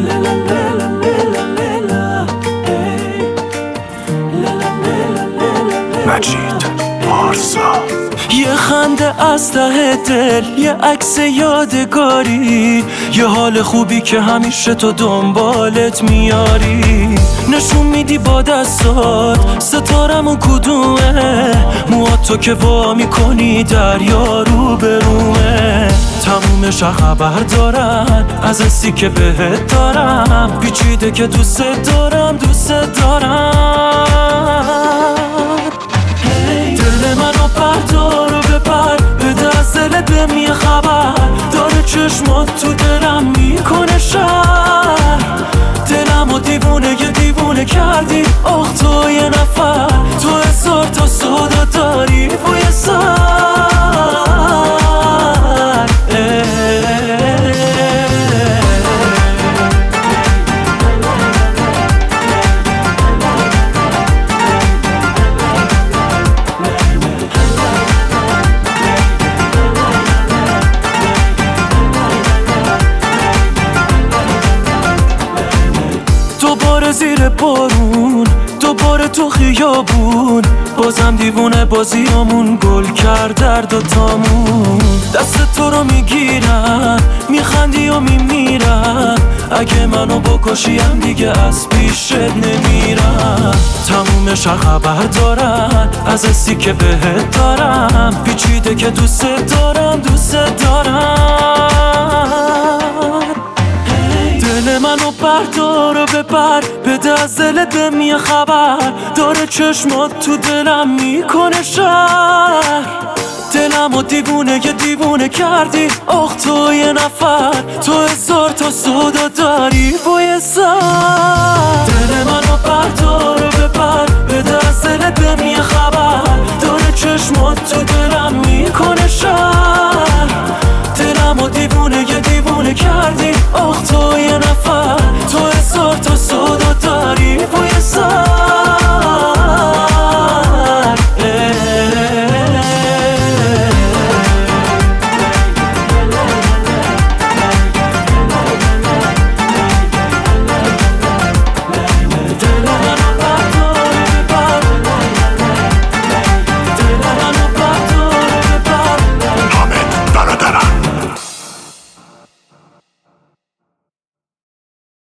مجید پارسا. یه خنده از ته دل، یه عکس یادگاری، یه حال خوبی که همیشه تو دنبالت میاری. نشون میدی با دستات ستارمون کدومه، موهات تو که وا میکنی دریا رو برومه. تمومش خبر دارن از حسی که بهت دارم، پیچیده که دوست دارم دوست دارم. دل منو بردار و ببر، بده از دلت بهم یه خبر، داره چشمات تو دلم میکنه شهر. دلمو دیوونه کردی، آخ تو یه نفر، تو هزار تا سودا داری بوی سر. دوباره زیر بارون، دوباره تو خیابون، بازم دیوونه بازیامون گل کرد در دوتامون. دست تو رو میگیرم، میخندی و میمیرم، اگه منو بکشیم دیگه از پیشت نمیرم. تمومش خبر دارن از حسی که بهت دارم، پیچیده که دوست دارم دوست دارم. دل منو بردار و ببر، بده از دلت بهم یه خبر، داره چشمات تو دلم میکنه شهر. دلمو دیوونه کردی، آخ تو یه نفر، تو هزار تا سودا داری بوی سر. دل منو بردار و ببر، بده